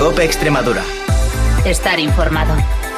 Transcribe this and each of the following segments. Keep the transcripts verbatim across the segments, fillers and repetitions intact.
COPE Extremadura. Estar informado.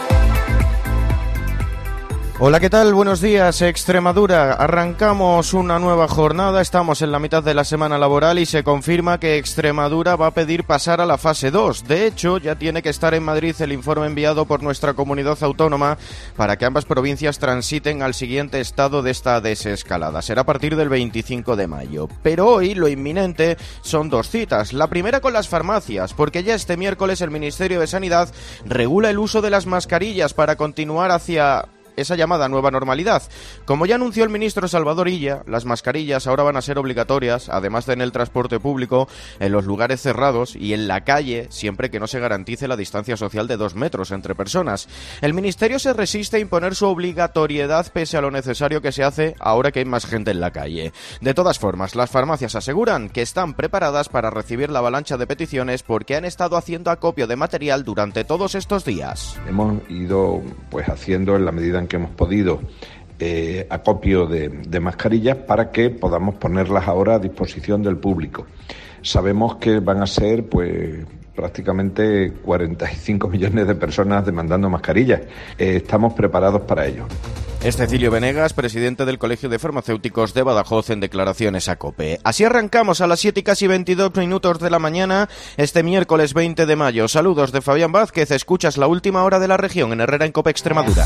Hola, ¿qué tal? Buenos días, Extremadura. Arrancamos una nueva jornada, estamos en la mitad de la semana laboral y se confirma que Extremadura va a pedir pasar a la fase dos. De hecho, ya tiene que estar en Madrid el informe enviado por nuestra comunidad autónoma para que ambas provincias transiten al siguiente estado de esta desescalada. Será a partir del veinticinco de mayo. Pero hoy lo inminente son dos citas. La primera con las farmacias, porque ya este miércoles el Ministerio de Sanidad regula el uso de las mascarillas para continuar hacia esa llamada nueva normalidad. Como ya anunció el ministro Salvador Illa, las mascarillas ahora van a ser obligatorias, además de en el transporte público, en los lugares cerrados y en la calle, siempre que no se garantice la distancia social de dos metros entre personas. El ministerio se resiste a imponer su obligatoriedad pese a lo necesario que se hace ahora que hay más gente en la calle. De todas formas, las farmacias aseguran que están preparadas para recibir la avalancha de peticiones porque han estado haciendo acopio de material durante todos estos días. Hemos ido pues haciendo en la medida en que hemos podido eh, acopio de, de mascarillas para que podamos ponerlas ahora a disposición del público. Sabemos que van a ser pues prácticamente cuarenta y cinco millones de personas demandando mascarillas. Eh, estamos preparados para ello. Es Cecilio Venegas, presidente del Colegio de Farmacéuticos de Badajoz, en declaraciones a COPE. Así arrancamos a las siete y casi veintidós minutos de la mañana, este miércoles veinte de mayo. Saludos de Fabián Vázquez, escuchas la última hora de la región en Herrera en COPE Extremadura.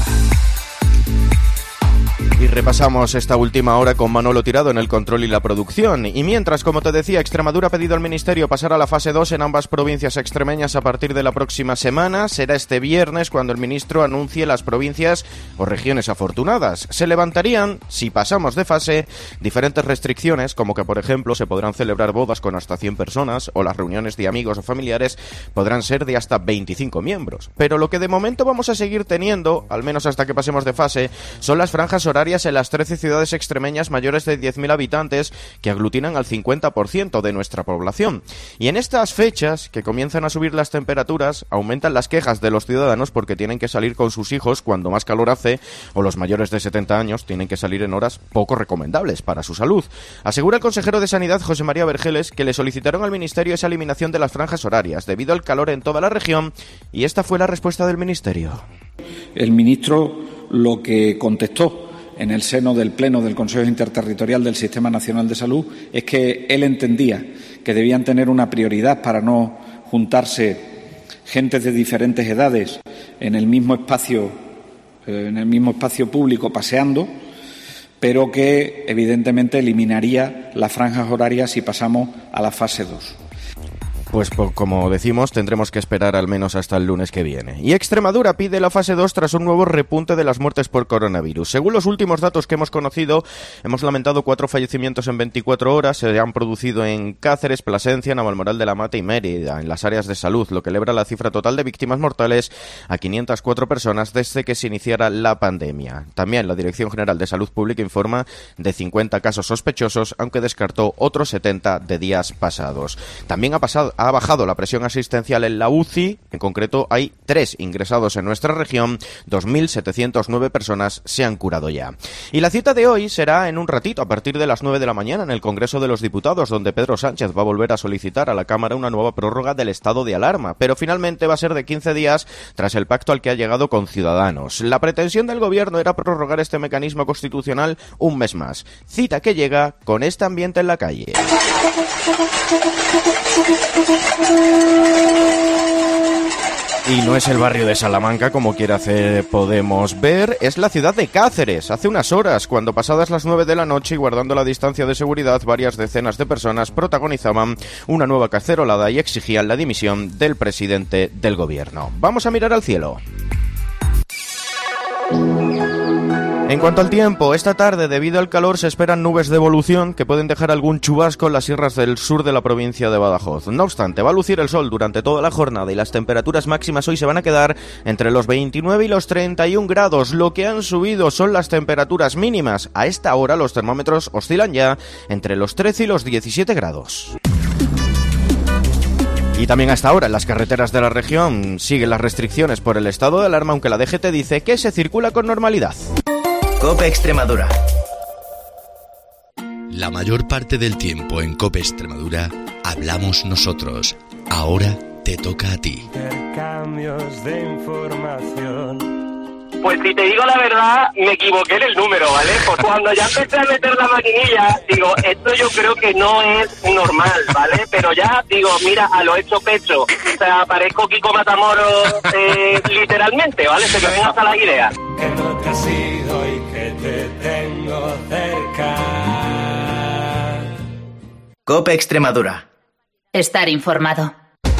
Y repasamos esta última hora con Manolo Tirado en el control y la producción. Y mientras, como te decía, Extremadura ha pedido al Ministerio pasar a la fase dos en ambas provincias extremeñas a partir de la próxima semana. Será este viernes cuando el ministro anuncie las provincias o regiones afortunadas. Se levantarían, si pasamos de fase, diferentes restricciones, como que, por ejemplo, se podrán celebrar bodas con hasta cien personas o las reuniones de amigos o familiares podrán ser de hasta veinticinco miembros. Pero lo que de momento vamos a seguir teniendo, al menos hasta que pasemos de fase, son las franjas horarias en las trece ciudades extremeñas mayores de diez mil habitantes que aglutinan al cincuenta por ciento de nuestra población. Y en estas fechas, que comienzan a subir las temperaturas, aumentan las quejas de los ciudadanos porque tienen que salir con sus hijos cuando más calor hace, o los mayores de setenta años tienen que salir en horas poco recomendables para su salud. Asegura el consejero de Sanidad, José María Vergeles, que le solicitaron al Ministerio esa eliminación de las franjas horarias debido al calor en toda la región, y esta fue la respuesta del Ministerio. El ministro lo que contestó en el seno del Pleno del Consejo Interterritorial del Sistema Nacional de Salud es que él entendía que debían tener una prioridad para no juntarse gentes de diferentes edades en el mismo espacio, eh, en el mismo espacio público paseando, pero que evidentemente eliminaría las franjas horarias si pasamos a la fase dos. Pues como decimos, tendremos que esperar al menos hasta el lunes que viene. Y Extremadura pide la fase dos tras un nuevo repunte de las muertes por coronavirus. Según los últimos datos que hemos conocido, hemos lamentado cuatro fallecimientos en veinticuatro horas. Se han producido en Cáceres, Plasencia, Navalmoral de la Mata y Mérida, en las áreas de salud, lo que eleva la cifra total de víctimas mortales a quinientas cuatro personas desde que se iniciara la pandemia. También la Dirección General de Salud Pública informa de cincuenta casos sospechosos, aunque descartó otros setenta de días pasados. También ha pasado ha bajado la presión asistencial en la U C I, en concreto hay tres ingresados en nuestra región, dos mil setecientas nueve personas se han curado ya. Y la cita de hoy será en un ratito, a partir de las nueve de la mañana, en el Congreso de los Diputados, donde Pedro Sánchez va a volver a solicitar a la Cámara una nueva prórroga del estado de alarma, pero finalmente va a ser de quince días tras el pacto al que ha llegado con Ciudadanos. La pretensión del gobierno era prorrogar este mecanismo constitucional un mes más. Cita que llega con este ambiente en la calle. Y no es el barrio de Salamanca, como quiere hacer Podemos ver, es la ciudad de Cáceres. Hace unas horas, cuando pasadas las nueve de la noche y guardando la distancia de seguridad, varias decenas de personas protagonizaban una nueva cacerolada y exigían la dimisión del presidente del gobierno. Vamos a mirar al cielo. En cuanto al tiempo, esta tarde, debido al calor, se esperan nubes de evolución que pueden dejar algún chubasco en las sierras del sur de la provincia de Badajoz. No obstante, va a lucir el sol durante toda la jornada y las temperaturas máximas hoy se van a quedar entre los veintinueve y los treinta y un grados. Lo que han subido son las temperaturas mínimas. A esta hora los termómetros oscilan ya entre los trece y los diecisiete grados. Y también hasta ahora en las carreteras de la región siguen las restricciones por el estado de alarma, aunque la D G T dice que se circula con normalidad. COPE Extremadura. La mayor parte del tiempo en COPE Extremadura hablamos nosotros. Ahora te toca a ti. Intercambios de información. Pues si te digo la verdad, me equivoqué en el número, ¿vale? Pues cuando ya empecé a meter la maquinilla, digo, esto yo creo que no es normal, ¿vale? Pero ya, digo, mira, a lo hecho pecho. O sea, parezco Kiko Matamoros eh, literalmente, ¿vale? Se me ven hasta las ideas. Que no te has ido y que te tengo cerca. COPE Extremadura. Estar informado.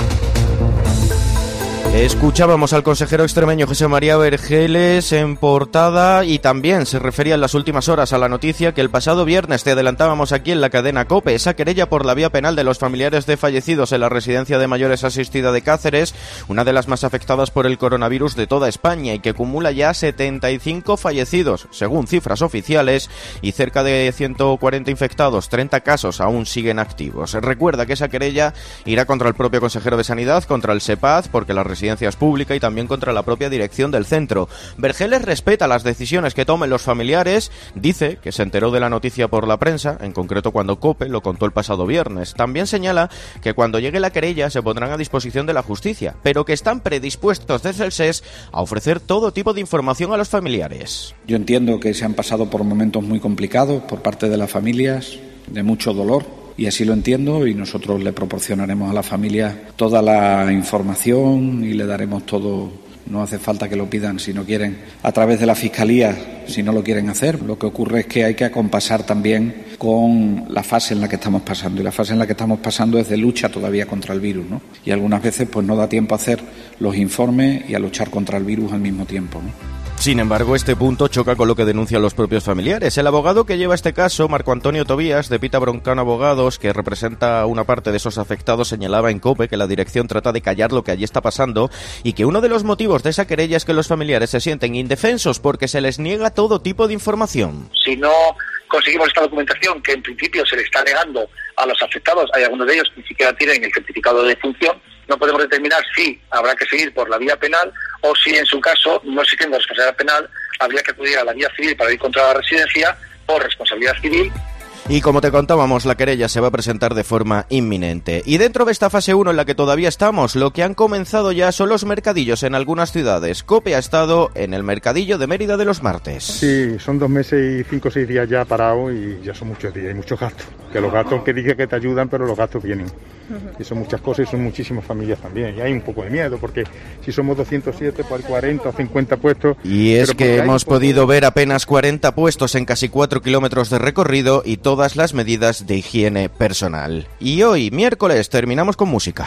Escuchábamos al consejero extremeño José María Vergeles en portada y también se refería en las últimas horas a la noticia que el pasado viernes te adelantábamos aquí en la cadena COPE, esa querella por la vía penal de los familiares de fallecidos en la residencia de mayores asistida de Cáceres, una de las más afectadas por el coronavirus de toda España y que acumula ya setenta y cinco fallecidos, según cifras oficiales, y cerca de ciento cuarenta infectados, treinta casos aún siguen activos. Recuerda que esa querella irá contra el propio consejero de Sanidad, contra el SEPAZ, porque la residencia es pública y también contra la propia dirección del centro. Vergeles respeta las decisiones que tomen los familiares, dice que se enteró de la noticia por la prensa, en concreto cuando COPE lo contó el pasado viernes. También señala que cuando llegue la querella se pondrán a disposición de la justicia, pero que están predispuestos desde el S E S a ofrecer todo tipo de información a los familiares. Yo entiendo que se han pasado por momentos muy complicados por parte de las familias, de mucho dolor. Y así lo entiendo y nosotros le proporcionaremos a la familia toda la información y le daremos todo. No hace falta que lo pidan si no quieren, a través de la Fiscalía, si no lo quieren hacer. Lo que ocurre es que hay que acompasar también con la fase en la que estamos pasando. Y la fase en la que estamos pasando es de lucha todavía contra el virus, ¿no? Y algunas veces pues no da tiempo a hacer los informes y a luchar contra el virus al mismo tiempo, ¿no? Sin embargo, este punto choca con lo que denuncian los propios familiares. El abogado que lleva este caso, Marco Antonio Tobías, de Pita Broncano Abogados, que representa una parte de esos afectados, señalaba en COPE que la dirección trata de callar lo que allí está pasando y que uno de los motivos de esa querella es que los familiares se sienten indefensos porque se les niega todo tipo de información. Si no conseguimos esta documentación que en principio se le está negando a los afectados, hay algunos de ellos que ni siquiera tienen el certificado de defunción, no podemos determinar si habrá que seguir por la vía penal o si en su caso, no existiendo responsabilidad penal, habría que acudir a la vía civil para ir contra la residencia por responsabilidad civil. Y como te contábamos, la querella se va a presentar de forma inminente. Y dentro de esta fase uno en la que todavía estamos, lo que han comenzado ya son los mercadillos en algunas ciudades. COPE ha estado en el mercadillo de Mérida de los martes. Sí, son dos meses y cinco o seis días ya parado y ya son muchos días y muchos gastos. Que los gastos que dije que te ayudan, pero los gastos vienen. Y son muchas cosas y son muchísimas familias también. Y hay un poco de miedo porque si somos doscientos siete, pues hay cuarenta o cincuenta puestos. Y es que hemos podido ver apenas cuarenta puestos en casi cuatro kilómetros de recorrido y todas las medidas de higiene personal. Y hoy, miércoles, terminamos con música.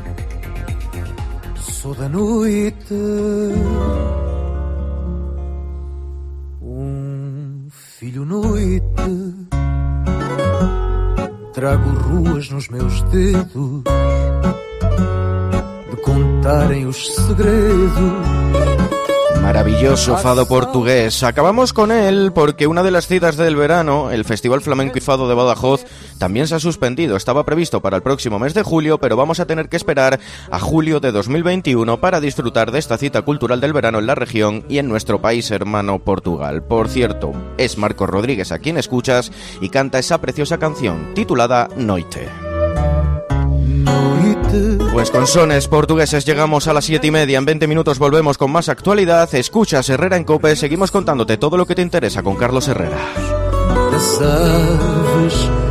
Soda noite, um filho noite, trago ruas nos meus dedos, de contarem os segredos. Maravilloso fado portugués. Acabamos con él porque una de las citas del verano, el Festival Flamenco y Fado de Badajoz, también se ha suspendido. Estaba previsto para el próximo mes de julio, pero vamos a tener que esperar a julio de dos mil veintiuno para disfrutar de esta cita cultural del verano en la región y en nuestro país hermano Portugal. Por cierto, es Marcos Rodríguez a quien escuchas y canta esa preciosa canción titulada Noite. Pues con sones portugueses llegamos a las siete y media. En veinte minutos volvemos con más actualidad. Escuchas Herrera en COPE. Seguimos contándote todo lo que te interesa con Carlos Herrera. Das aves